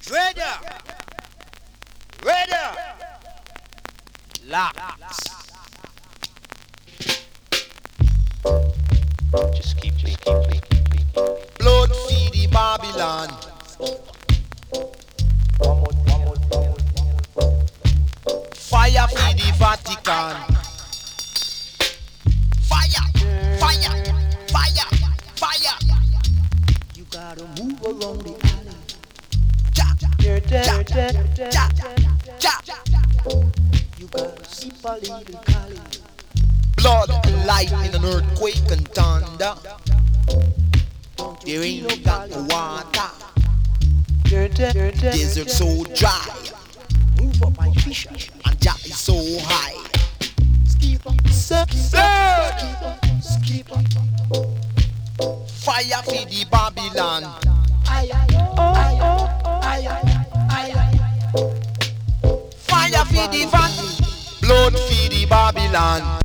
Ready, ready, locks. Just keep. Blood feed the Babylon. Fire feed the Vatican. Fire, fire, fire, fire. You gotta move along the alley. Ja, ja, ja, ja, ja. You gotta see a little Cali. Blood, lightning, and earthquake and thunder. There ain't got no water. Desert so dry. Move up my fish and Jack is so high. Skip up, skip up. Fire for the Babylon. Fire for the van. Blood for the Babylon.